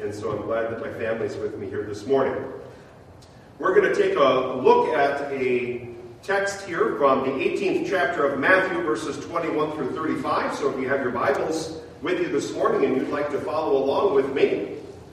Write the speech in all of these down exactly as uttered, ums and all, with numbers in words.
and so I'm glad that my family's with me here this morning. We're going to take a look at a text here from the eighteenth chapter of Matthew, verses twenty-one through thirty-five. So if you have your Bibles with you this morning and you'd like to follow along with me.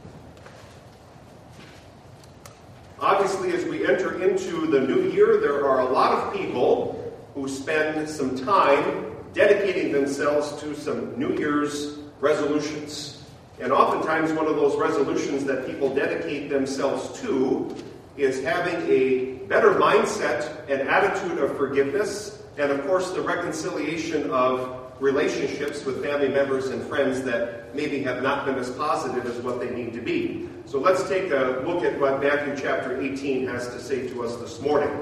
Obviously, as we enter into the new year, there are a lot of people who spend some time dedicating themselves to some New Year's resolutions. And oftentimes one of those resolutions that people dedicate themselves to is having a better mindset and attitude of forgiveness, and of course the reconciliation of relationships with family members and friends that maybe have not been as positive as what they need to be. So let's take a look at what Matthew chapter eighteen has to say to us this morning.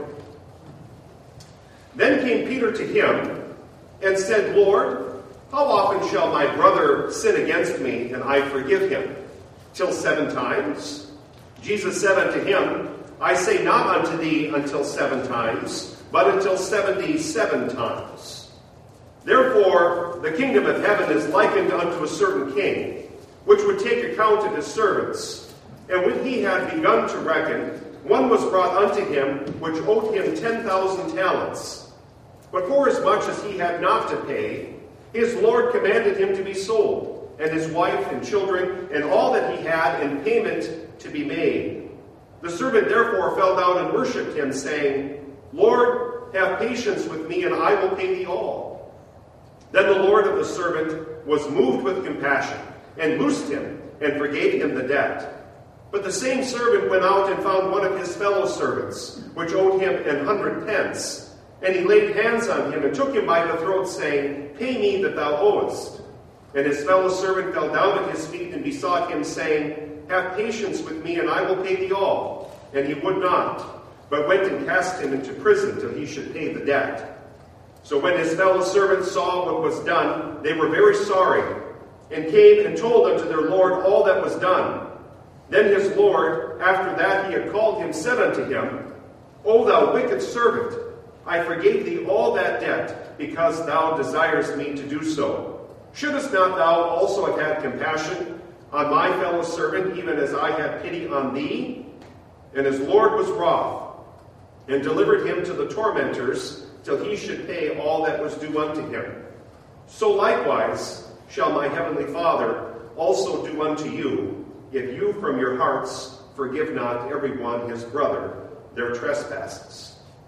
Then came Peter to him and said, Lord, how often shall my brother sin against me and I forgive him? Till seven times? Jesus said unto him, I say not unto thee until seven times, but until seventy-seven times. Therefore, the kingdom of heaven is likened unto a certain king, which would take account of his servants. And when he had begun to reckon, one was brought unto him, which owed him ten thousand talents. But forasmuch as he had not to pay, his Lord commanded him to be sold, and his wife and children, and all that he had in payment to be made. The servant therefore fell down and worshipped him, saying, Lord, have patience with me, and I will pay thee all. Then the Lord of the servant was moved with compassion, and loosed him, and forgave him the debt. But the same servant went out and found one of his fellow servants, which owed him an hundred pence. And he laid hands on him, and took him by the throat, saying, Pay me that thou owest. And his fellow servant fell down at his feet, and besought him, saying, Have patience with me, and I will pay thee all. And he would not, but went and cast him into prison till he should pay the debt. So when his fellow servants saw what was done, they were very sorry, and came and told unto their Lord all that was done. Then his Lord, after that he had called him, said unto him, O thou wicked servant, I forgave thee all that debt, because thou desirest me to do so. Shouldest not thou also have had compassion on my fellow servant, even as I had pity on thee? And his Lord was wroth, and delivered him to the tormentors, till he should pay all that was due unto him. So likewise shall my heavenly Father also do unto you, if you from your hearts forgive not every one his brother their trespasses.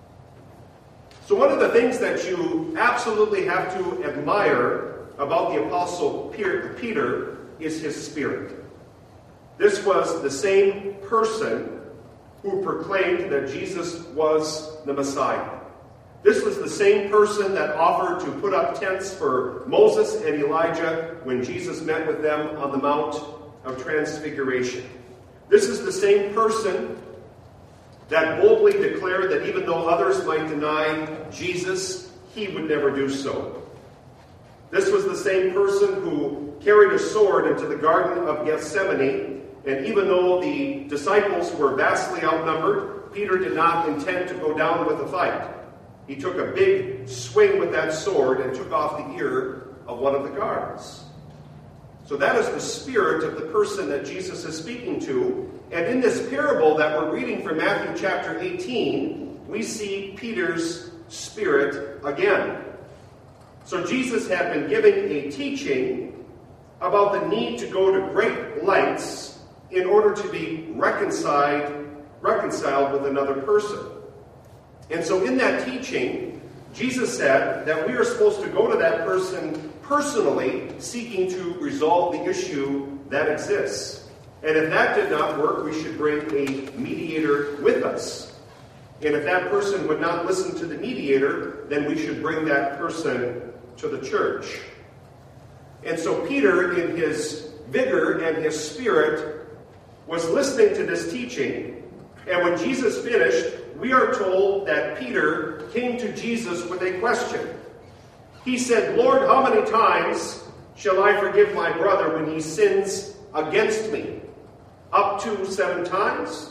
So one of the things that you absolutely have to admire about the Apostle Peter is his spirit. This was the same person who proclaimed that Jesus was the Messiah. This was the same person that offered to put up tents for Moses and Elijah when Jesus met with them on the Mount of Transfiguration. This is the same person that boldly declared that even though others might deny Jesus, he would never do so. This was the same person who carried a sword into the Garden of Gethsemane, and even though the disciples were vastly outnumbered, Peter did not intend to go down with a fight. He took a big swing with that sword and took off the ear of one of the guards. So that is the spirit of the person that Jesus is speaking to. And in this parable that we're reading from Matthew chapter eighteen, we see Peter's spirit again. So Jesus had been giving a teaching about the need to go to great lengths in order to be reconciled, reconciled with another person. And so in that teaching, Jesus said that we are supposed to go to that person personally, seeking to resolve the issue that exists. And if that did not work, we should bring a mediator with us. And if that person would not listen to the mediator, then we should bring that person to the church. And so Peter, in his vigor and his spirit, was listening to this teaching. And when Jesus finished, we are told that Peter came to Jesus with a question. He said, Lord, how many times shall I forgive my brother when he sins against me? Up to seven times?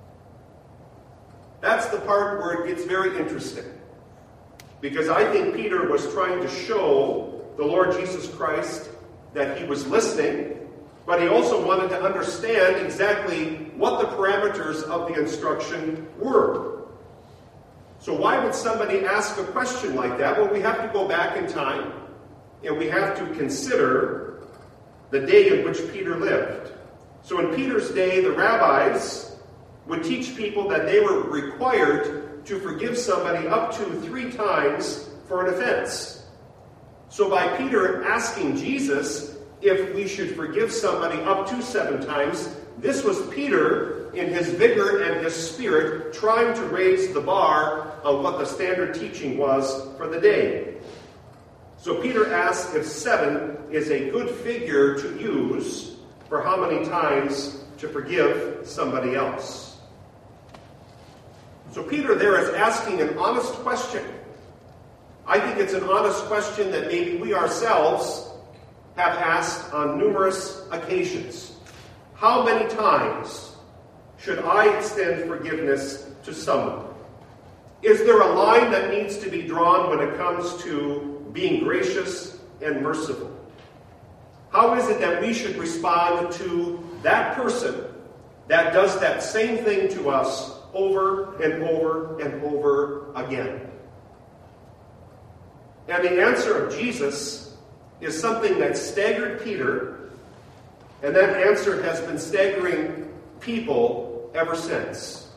That's the part where it gets very interesting. Because I think Peter was trying to show the Lord Jesus Christ that he was listening, But he also wanted to understand exactly what the parameters of the instruction were. So why would somebody ask a question like that? Well, we have to go back in time, and we have to consider the day in which Peter lived. So in Peter's day, the rabbis would teach people that they were required to forgive somebody up to three times for an offense. So by Peter asking Jesus if we should forgive somebody up to seven times, this was Peter in his vigor and his spirit trying to raise the bar on what the standard teaching was for the day. So Peter asked if seven is a good figure to use for how many times to forgive somebody else. So Peter there is asking an honest question. I think it's an honest question that maybe we ourselves have asked on numerous occasions. How many times should I extend forgiveness to someone? Is there a line that needs to be drawn when it comes to being gracious and merciful? How is it that we should respond to that person that does that same thing to us over and over and over again? And the answer of Jesus is something that staggered Peter, and that answer has been staggering people ever since.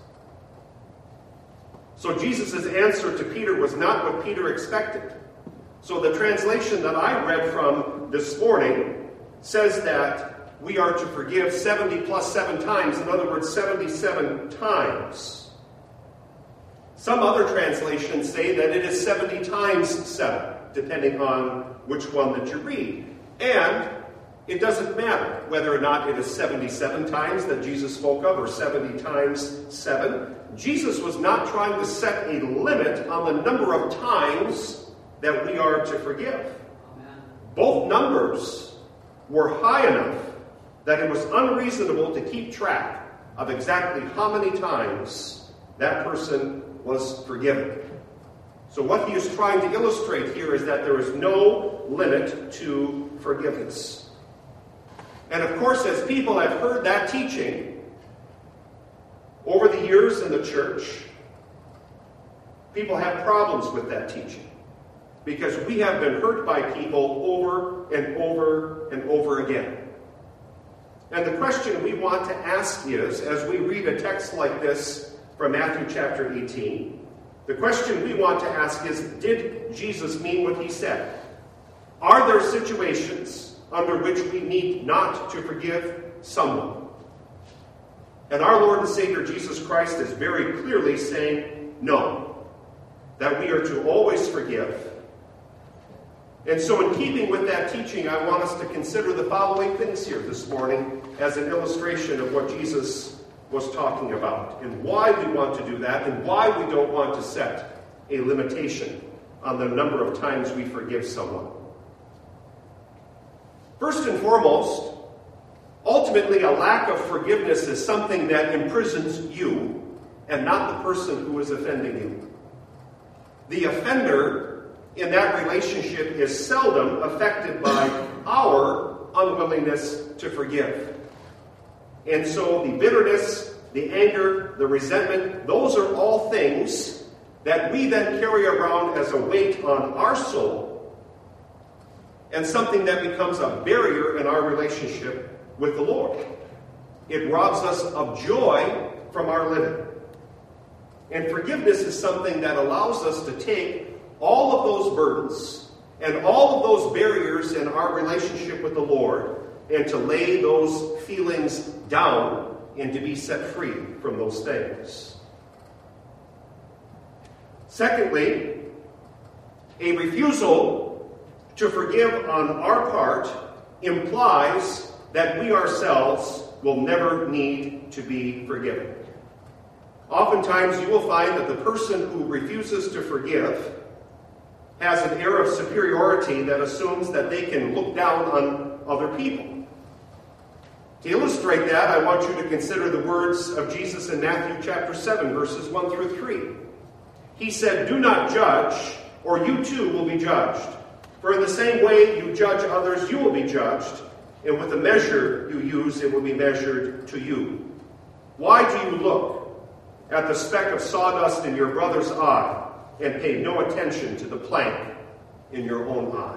So Jesus' answer to Peter was not what Peter expected. So the translation that I read from this morning says that we are to forgive seventy plus seven times, in other words, seventy-seven times. Some other translations say that it is seventy times seven, depending on which one that you read. And it doesn't matter whether or not it is seventy-seven times that Jesus spoke of or seventy times seven. Jesus was not trying to set a limit on the number of times that we are to forgive. Amen. Both numbers were high enough that it was unreasonable to keep track of exactly how many times that person was forgiven. So what he is trying to illustrate here is that there is no limit to forgiveness. And of course, as people have heard that teaching over the years in the church, people have problems with that teaching. Because we have been hurt by people over and over and over again. And the question we want to ask is, as we read a text like this from Matthew chapter eighteen, the question we want to ask is, did Jesus mean what he said? Are there situations under which we need not to forgive someone? And our Lord and Savior Jesus Christ is very clearly saying no, that we are to always forgive. And so in keeping with that teaching, I want us to consider the following things here this morning as an illustration of what Jesus was talking about, and why we want to do that, and why we don't want to set a limitation on the number of times we forgive someone. First and foremost, ultimately a lack of forgiveness is something that imprisons you and not the person who is offending you. The offender in that relationship is seldom affected by our unwillingness to forgive. And so the bitterness, the anger, the resentment, those are all things that we then carry around as a weight on our soul, and something that becomes a barrier in our relationship with the Lord. It robs us of joy from our living. And forgiveness is something that allows us to take all of those burdens and all of those barriers in our relationship with the Lord, and to lay those feelings down and to be set free from those things. Secondly, a refusal to forgive on our part implies that we ourselves will never need to be forgiven. Oftentimes you will find that the person who refuses to forgive has an air of superiority that assumes that they can look down on other people. To illustrate that, I want you to consider the words of Jesus in Matthew chapter seven, verses one through three. He said, "Do not judge, or you too will be judged. For in the same way you judge others, you will be judged. And with the measure you use, it will be measured to you. Why do you look at the speck of sawdust in your brother's eye and pay no attention to the plank in your own eye?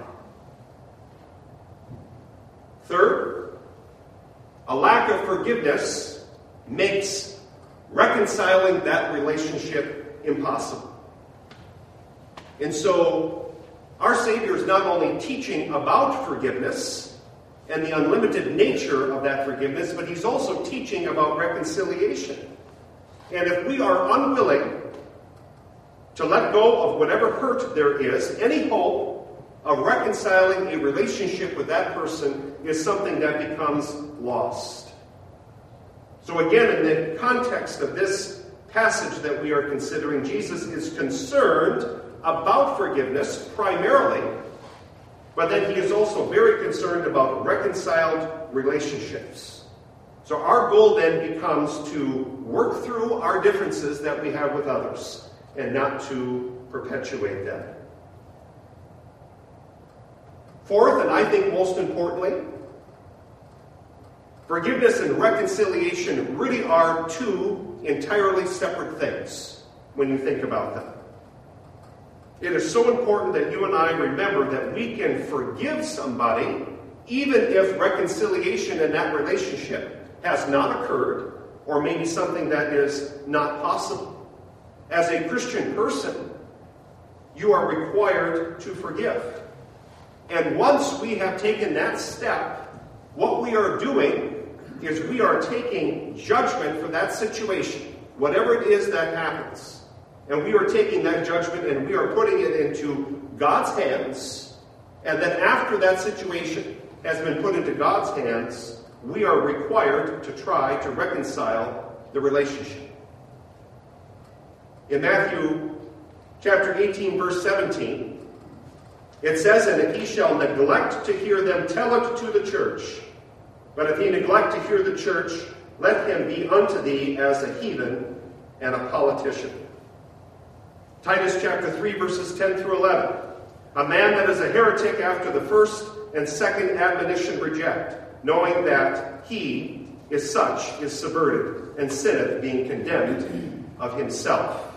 Third, a lack of forgiveness makes reconciling that relationship impossible. And so, our Savior is not only teaching about forgiveness and the unlimited nature of that forgiveness, but he's also teaching about reconciliation. And if we are unwilling to let go of whatever hurt there is, any hope of reconciling a relationship with that person is something that becomes lost. So again, in the context of this passage that we are considering, Jesus is concerned about forgiveness primarily, but then he is also very concerned about reconciled relationships. So our goal then becomes to work through our differences that we have with others and not to perpetuate them. Fourth, and I think most importantly, forgiveness and reconciliation really are two entirely separate things when you think about them. It is so important that you and I remember that we can forgive somebody even if reconciliation in that relationship has not occurred or maybe something that is not possible. As a Christian person, you are required to forgive. And once we have taken that step, what we are doing is we are taking judgment for that situation, whatever it is that happens. And we are taking that judgment and we are putting it into God's hands. And then after that situation has been put into God's hands, we are required to try to reconcile the relationship. In Matthew chapter eighteen, verse seventeen, it says, "And if he shall neglect to hear them, tell it to the church. But if he neglect to hear the church, let him be unto thee as a heathen and a politician." Titus chapter three, verses ten through eleven. "A man that is a heretic after the first and second admonition reject, knowing that he is such is subverted, and sinneth, being condemned of himself."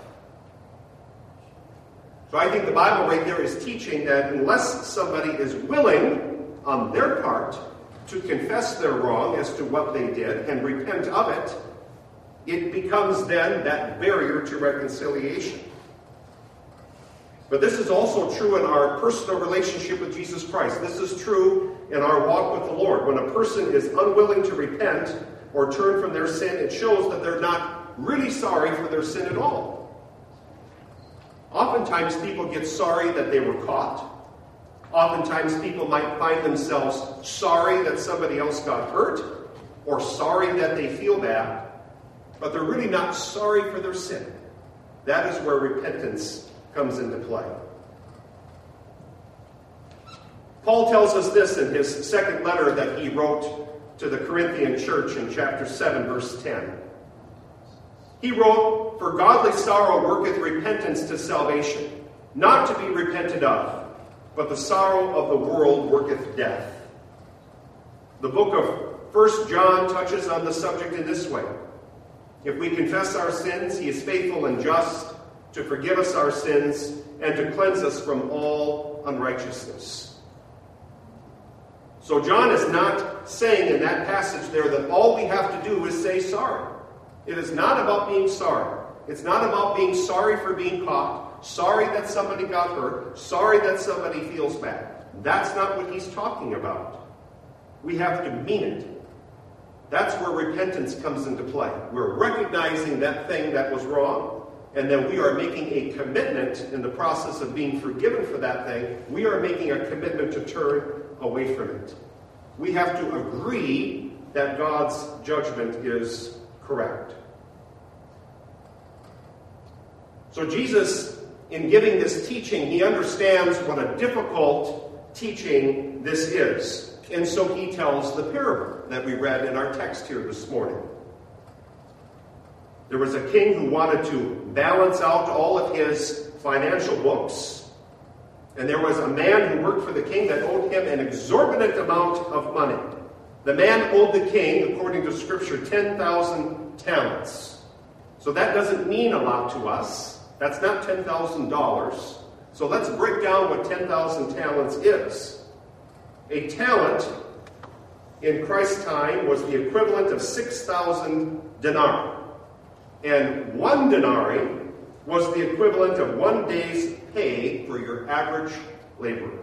So I think the Bible right there is teaching that unless somebody is willing on their part to confess their wrong as to what they did and repent of it, it becomes then that barrier to reconciliation. But this is also true in our personal relationship with Jesus Christ. This is true in our walk with the Lord. When a person is unwilling to repent or turn from their sin, it shows that they're not really sorry for their sin at all. Oftentimes people get sorry that they were caught. Oftentimes people might find themselves sorry that somebody else got hurt or sorry that they feel bad, but they're really not sorry for their sin. That is where repentance comes into play. Paul tells us this in his second letter that he wrote to the Corinthian church in chapter seven, verse ten. He wrote, "For godly sorrow worketh repentance to salvation, not to be repented of, but the sorrow of the world worketh death." The book of First John touches on the subject in this way. "If we confess our sins, he is faithful and just to forgive us our sins and to cleanse us from all unrighteousness." So John is not saying in that passage there that all we have to do is say sorry. It is not about being sorry. It's not about being sorry for being caught, sorry that somebody got hurt, sorry that somebody feels bad. That's not what he's talking about. We have to mean it. That's where repentance comes into play. We're recognizing that thing that was wrong, and then we are making a commitment in the process of being forgiven for that thing. We are making a commitment to turn away from it. We have to agree that God's judgment is correct. So Jesus, in giving this teaching, he understands what a difficult teaching this is. And so he tells the parable that we read in our text here this morning. There was a king who wanted to balance out all of his financial books. And there was a man who worked for the king that owed him an exorbitant amount of money. The man owed the king, according to Scripture, ten thousand talents. So that doesn't mean a lot to us. That's not ten thousand dollars. So let's break down what ten thousand talents is. A talent in Christ's time was the equivalent of six thousand denarii. And one denarii was the equivalent of one day's pay for your average laborer.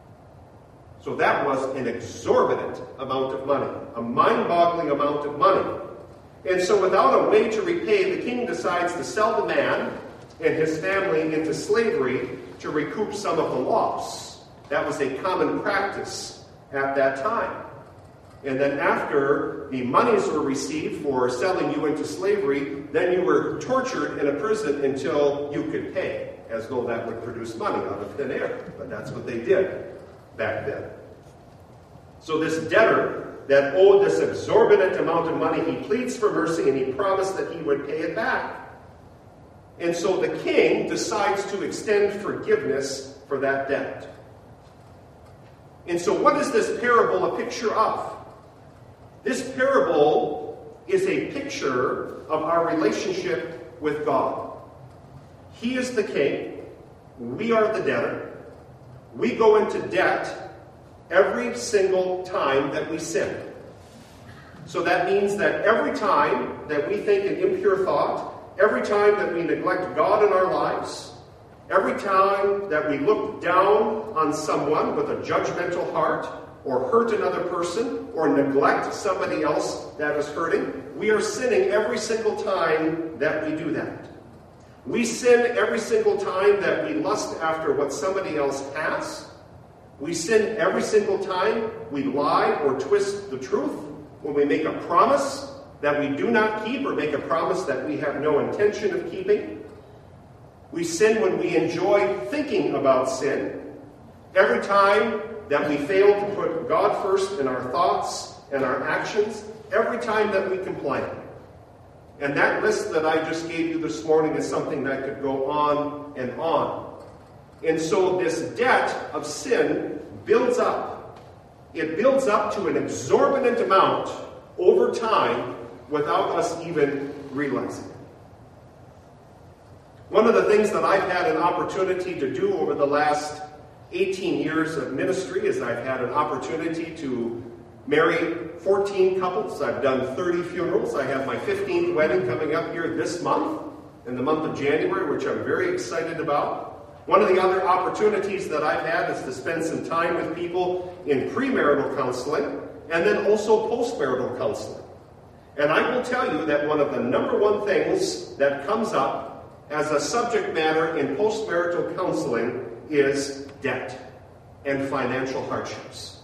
So that was an exorbitant amount of money, a mind-boggling amount of money. And so without a way to repay, the king decides to sell the man and his family into slavery to recoup some of the loss. That was a common practice at that time. And then after the monies were received for selling you into slavery, then you were tortured in a prison until you could pay, as though that would produce money out of thin air. But that's what they did back then. So this debtor that owed this exorbitant amount of money, he pleads for mercy and he promised that he would pay it back. And so the king decides to extend forgiveness for that debt. And so what is this parable a picture of? This parable is a picture of our relationship with God. He is the king. We are the debtor. We go into debt every single time that we sin. So that means that every time that we think an impure thought, every time that we neglect God in our lives, every time that we look down on someone with a judgmental heart, or hurt another person, or neglect somebody else that is hurting, we are sinning every single time that we do that. We sin every single time that we lust after what somebody else has. We sin every single time we lie or twist the truth, when we make a promise that we do not keep, or make a promise that we have no intention of keeping. We sin when we enjoy thinking about sin. Every time that we fail to put God first in our thoughts and our actions, every time that we complain. And that list that I just gave you this morning is something that could go on and on. And so this debt of sin builds up. It builds up to an exorbitant amount over time without us even realizing it. One of the things that I've had an opportunity to do over the last eighteen years of ministry is I've had an opportunity to marry fourteen couples. I've done thirty funerals. I have my fifteenth wedding coming up here this month, in the month of January, which I'm very excited about. One of the other opportunities that I've had is to spend some time with people in premarital counseling and then also postmarital counseling. And I will tell you that one of the number one things that comes up as a subject matter in postmarital counseling is debt and financial hardships.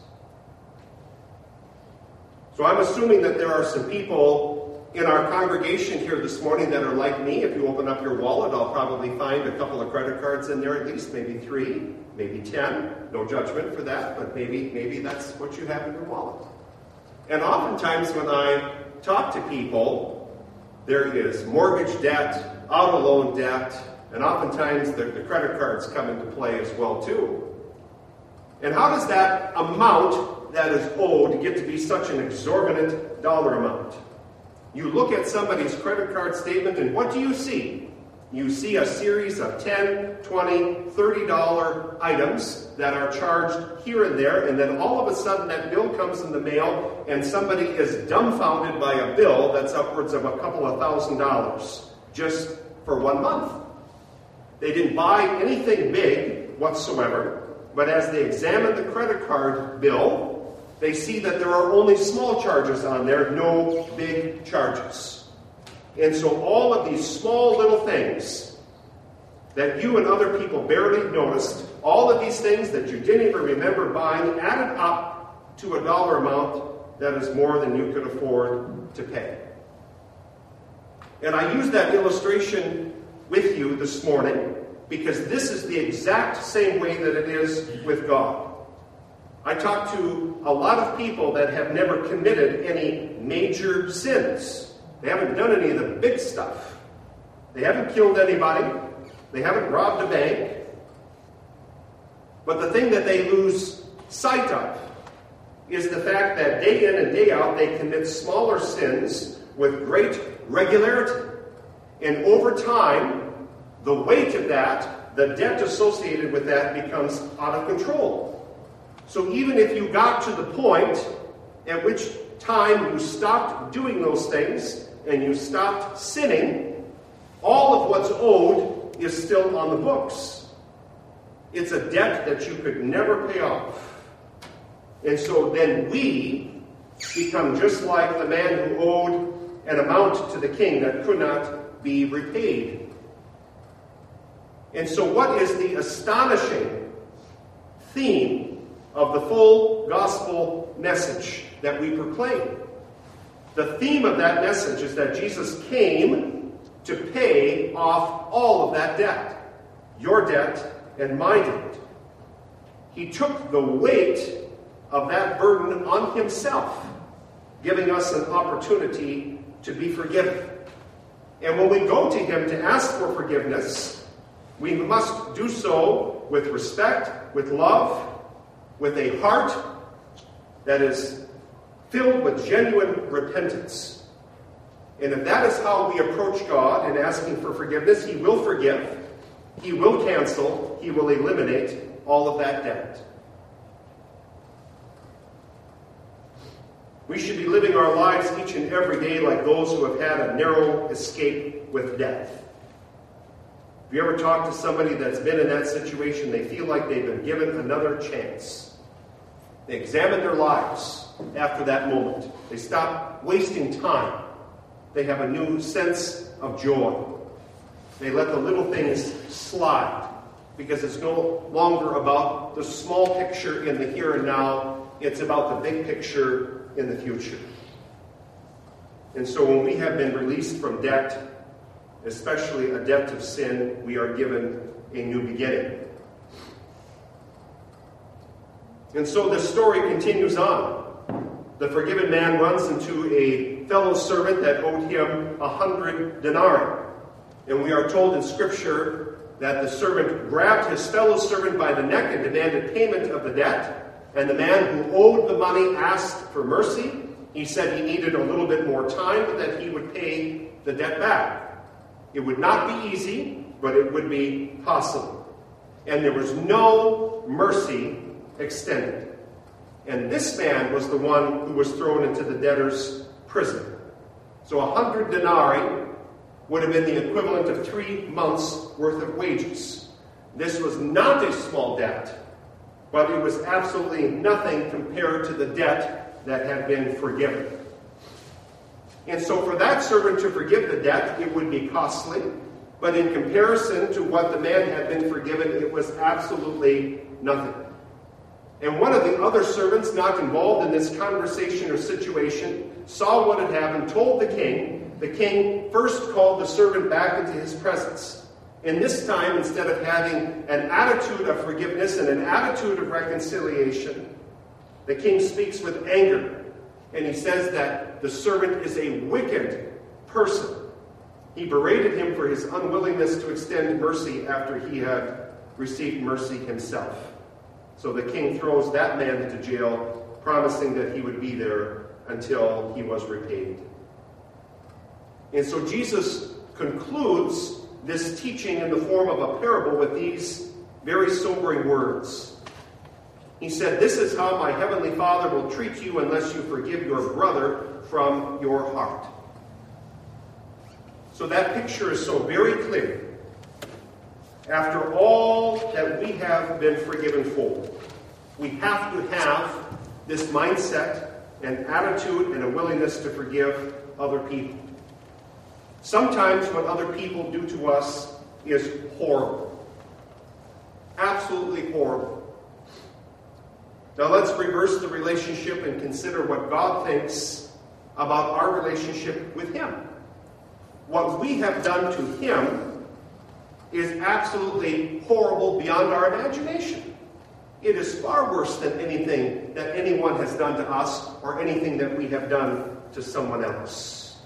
So I'm assuming that there are some people in our congregation here this morning that are like me. If you open up your wallet, I'll probably find a couple of credit cards in there at least, maybe three, maybe ten. No judgment for that, but maybe, maybe that's what you have in your wallet. And oftentimes when I talk to people, there is mortgage debt, auto loan debt, and oftentimes the, the credit cards come into play as well too. And how does that amount that is owed get to be such an exorbitant dollar amount? You look at somebody's credit card statement and what do you see? You see a series of ten, twenty, thirty dollar items that are charged here and there, and then all of a sudden that bill comes in the mail and somebody is dumbfounded by a bill that's upwards of a couple of thousand dollars just for one month. They didn't buy anything big whatsoever, but as they examine the credit card bill, they see that there are only small charges on there, no big charges. And so all of these small little things that you and other people barely noticed, all of these things that you didn't even remember buying, added up to a dollar amount that is more than you could afford to pay. And I use that illustration with you this morning because this is the exact same way that it is with God. I talk to a lot of people that have never committed any major sins. They haven't done any of the big stuff. They haven't killed anybody. They haven't robbed a bank. But the thing that they lose sight of is the fact that day in and day out they commit smaller sins with great regularity. And over time, the weight of that, the debt associated with that, becomes out of control. So even if you got to the point at which time you stopped doing those things and you stopped sinning, all of what's owed is still on the books. It's a debt that you could never pay off. And so then we become just like the man who owed an amount to the king that could not be repaid. And so what is the astonishing theme of the full gospel message that we proclaim? The theme of that message is that Jesus came to pay off all of that debt, your debt and my debt. He took the weight of that burden on himself, giving us an opportunity to be forgiven. And when we go to him to ask for forgiveness, we must do so with respect, with love, with a heart that is filled with genuine repentance. And if that is how we approach God in asking for forgiveness, he will forgive, he will cancel, he will eliminate all of that debt. We should be living our lives each and every day like those who have had a narrow escape with death. If you ever talk to somebody that's been in that situation, they feel like they've been given another chance. They examine their lives after that moment. They stop wasting time. They have a new sense of joy. They let the little things slide because it's no longer about the small picture in the here and now. It's about the big picture in the future. And so when we have been released from debt, especially a debt of sin, we are given a new beginning. And so the story continues on. The forgiven man runs into a fellow servant that owed him a hundred denarii. And we are told in Scripture that the servant grabbed his fellow servant by the neck and demanded payment of the debt. And the man who owed the money asked for mercy. He said he needed a little bit more time, but that he would pay the debt back. It would not be easy, but it would be possible. And there was no mercy extended. And this man was the one who was thrown into the debtor's prison. So a hundred denarii would have been the equivalent of three months' worth of wages. This was not a small debt, but it was absolutely nothing compared to the debt that had been forgiven. And so for that servant to forgive the debt, it would be costly. But in comparison to what the man had been forgiven, it was absolutely nothing. And one of the other servants not involved in this conversation or situation saw what had happened, told the king. The king first called the servant back into his presence. And this time, instead of having an attitude of forgiveness and an attitude of reconciliation, the king speaks with anger. And he says that the servant is a wicked person. He berated him for his unwillingness to extend mercy after he had received mercy himself. So the king throws that man into jail, promising that he would be there until he was repaid. And so Jesus concludes this teaching in the form of a parable with these very sobering words. He said, "This is how my heavenly Father will treat you unless you forgive your brother from your heart." So that picture is so very clear. After all that we have been forgiven for, we have to have this mindset and attitude and a willingness to forgive other people. Sometimes what other people do to us is horrible. Absolutely horrible. Now let's reverse the relationship and consider what God thinks about our relationship with Him. What we have done to Him is absolutely horrible beyond our imagination. It is far worse than anything that anyone has done to us or anything that we have done to someone else.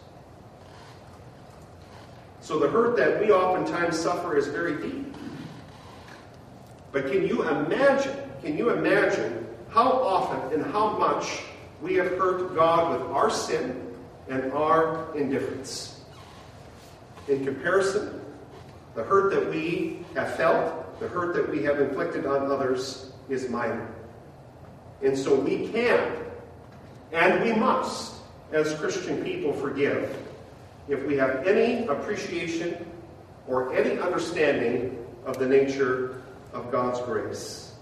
So the hurt that we oftentimes suffer is very deep. But can you imagine, can you imagine how often and how much we have hurt God with our sin and our indifference. In comparison, the hurt that we have felt, the hurt that we have inflicted on others is minor. And so we can, and we must, as Christian people, forgive if we have any appreciation or any understanding of the nature of God's grace.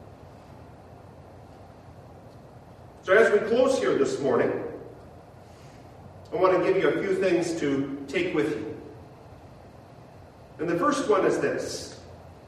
So as we close here this morning, I want to give you a few things to take with you. And the first one is this.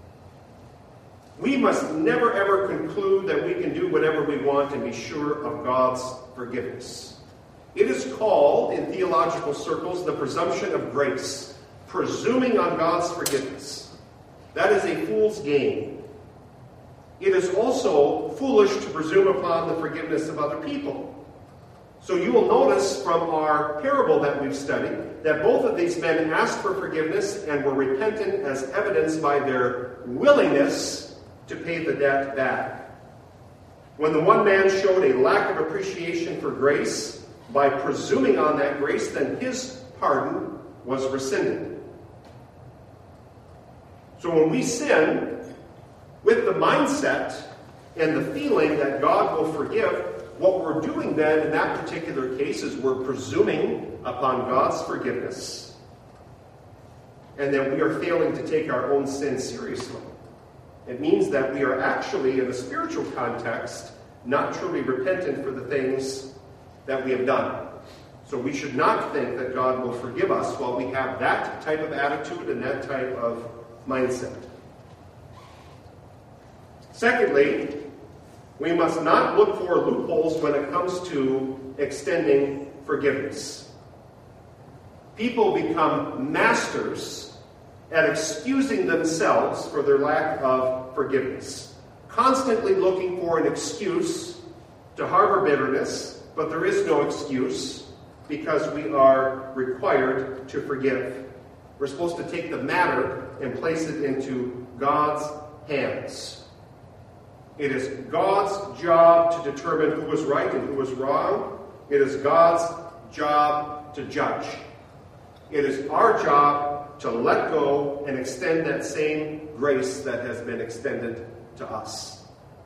We must never ever conclude that we can do whatever we want and be sure of God's forgiveness. It is called, in theological circles, the presumption of grace, presuming on God's forgiveness. That is a fool's game. It is also foolish to presume upon the forgiveness of other people. So you will notice from our parable that we've studied that both of these men asked for forgiveness and were repentant, as evidenced by their willingness to pay the debt back. When the one man showed a lack of appreciation for grace by presuming on that grace, then his pardon was rescinded. So when we sin with the mindset and the feeling that God will forgive, what we're doing then in that particular case is we're presuming upon God's forgiveness, and that we are failing to take our own sin seriously. It means that we are actually, in a spiritual context, not truly repentant for the things that we have done. So we should not think that God will forgive us while we have that type of attitude and that type of mindset. Secondly, we must not look for loopholes when it comes to extending forgiveness. People become masters at excusing themselves for their lack of forgiveness, constantly looking for an excuse to harbor bitterness, but there is no excuse because we are required to forgive. We're supposed to take the matter and place it into God's hands. It is God's job to determine who is right and who is wrong. It is God's job to judge. It is our job to let go and extend that same grace that has been extended to us.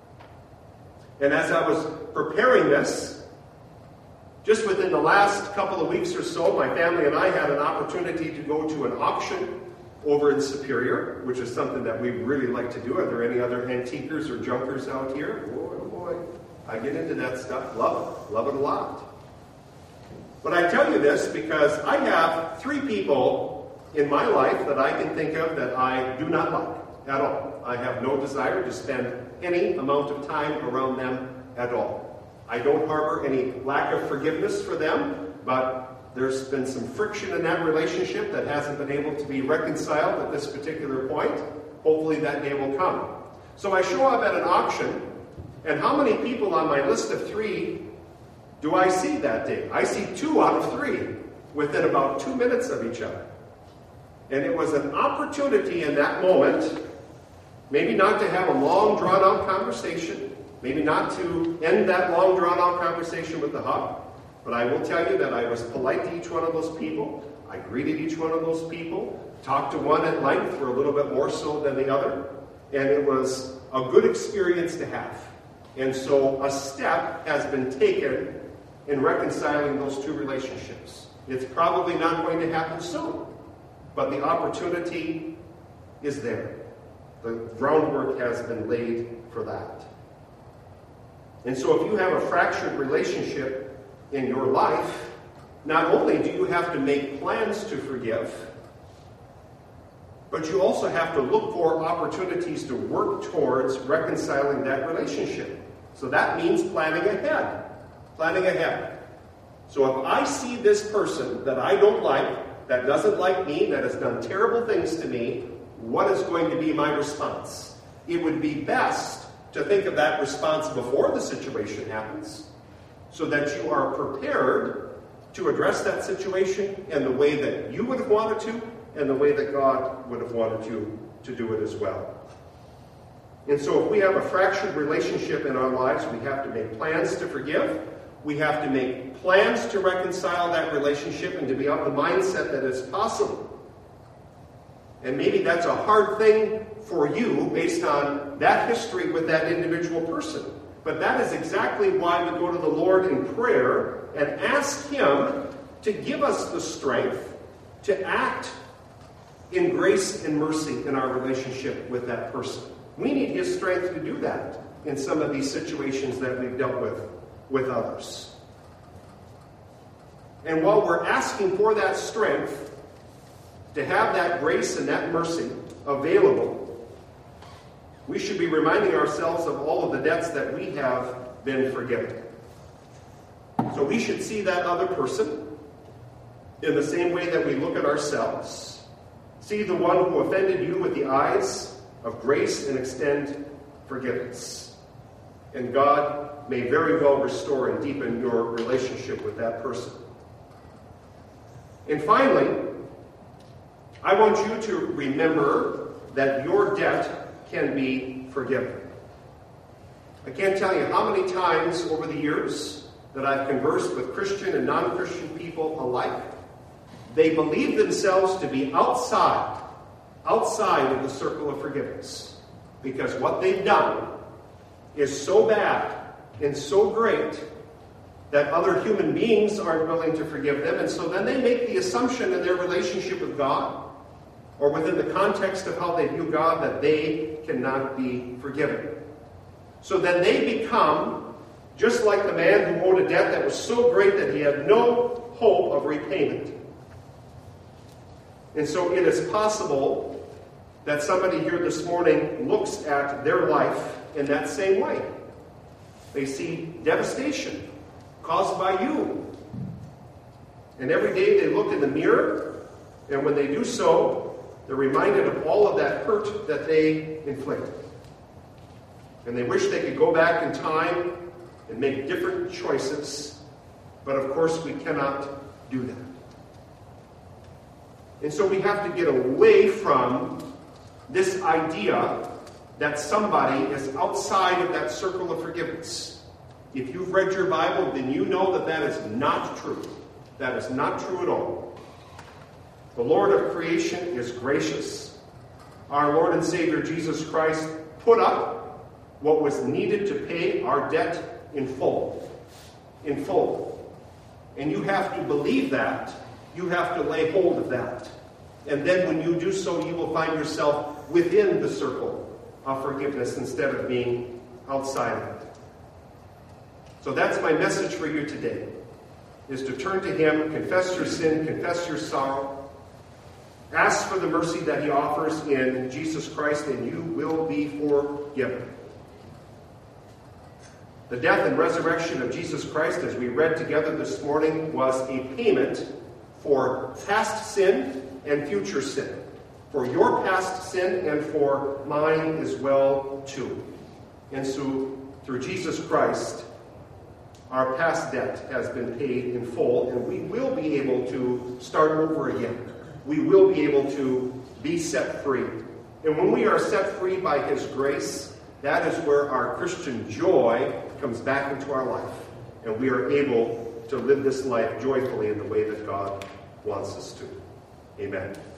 And as I was preparing this, just within the last couple of weeks or so, my family and I had an opportunity to go to an auction over in Superior, which is something that we really like to do. Are there any other antiquers or junkers out here? Boy, oh boy, I get into that stuff. Love it. Love it a lot. But I tell you this because I have three people in my life that I can think of that I do not like at all. I have no desire to spend any amount of time around them at all. I don't harbor any lack of forgiveness for them, but there's been some friction in that relationship that hasn't been able to be reconciled at this particular point. Hopefully that day will come. So I show up at an auction, and how many people on my list of three do I see that day? I see two out of three within about two minutes of each other. And it was an opportunity in that moment, maybe not to have a long, drawn-out conversation, maybe not to end that long, drawn-out conversation with a hug, but I will tell you that I was polite to each one of those people. I greeted each one of those people, talked to one at length for a little bit more so than the other, and it was a good experience to have. And so a step has been taken in reconciling those two relationships. It's probably not going to happen soon, but the opportunity is there. The groundwork has been laid for that. And so if you have a fractured relationship in your life, not only do you have to make plans to forgive, but you also have to look for opportunities to work towards reconciling that relationship. So that means planning ahead. Planning ahead. So if I see this person that I don't like, that doesn't like me, that has done terrible things to me, what is going to be my response? It would be best to think of that response before the situation happens, so that you are prepared to address that situation in the way that you would have wanted to, and the way that God would have wanted you to do it as well. And so if we have a fractured relationship in our lives, we have to make plans to forgive. We have to make plans to reconcile that relationship and to be of the mindset that it's possible. And maybe that's a hard thing for you based on that history with that individual person. But that is exactly why we go to the Lord in prayer and ask Him to give us the strength to act in grace and mercy in our relationship with that person. We need His strength to do that in some of these situations that we've dealt with with others. And while we're asking for that strength, to have that grace and that mercy available, we should be reminding ourselves of all of the debts that we have been forgiven. So we should see that other person in the same way that we look at ourselves. See the one who offended you with the eyes of grace and extend forgiveness. And God may very well restore and deepen your relationship with that person. And finally, I want you to remember that your debt can be forgiven. I can't tell you how many times over the years that I've conversed with Christian and non-Christian people alike. They believe themselves to be outside, outside of the circle of forgiveness. Because what they've done is so bad and so great that other human beings aren't willing to forgive them. And so then they make the assumption in their relationship with God, or within the context of how they view God, that they cannot be forgiven. So then they become just like the man who owed a debt that was so great that he had no hope of repayment. And so it is possible that somebody here this morning looks at their life in that same way. They see devastation caused by you. And every day they look in the mirror, and when they do so, they're reminded of all of that hurt that they inflicted. And they wish they could go back in time and make different choices. But of course, we cannot do that. And so we have to get away from this idea that somebody is outside of that circle of forgiveness. If you've read your Bible, then you know that that is not true. That is not true at all. The Lord of creation is gracious. Our Lord and Savior Jesus Christ put up what was needed to pay our debt in full. In full. And you have to believe that. You have to lay hold of that. And then when you do so, you will find yourself within the circle of forgiveness instead of being outside of it. So that's my message for you today, is to turn to Him, confess your sin, confess your sorrow, ask for the mercy that He offers in Jesus Christ, and you will be forgiven. The death and resurrection of Jesus Christ, as we read together this morning, was a payment for past sin and future sin. For your past sin and for mine as well, too. And so, through Jesus Christ, our past debt has been paid in full, and we will be able to start over again. We will be able to be set free. And when we are set free by His grace, that is where our Christian joy comes back into our life. And we are able to live this life joyfully in the way that God wants us to. Amen.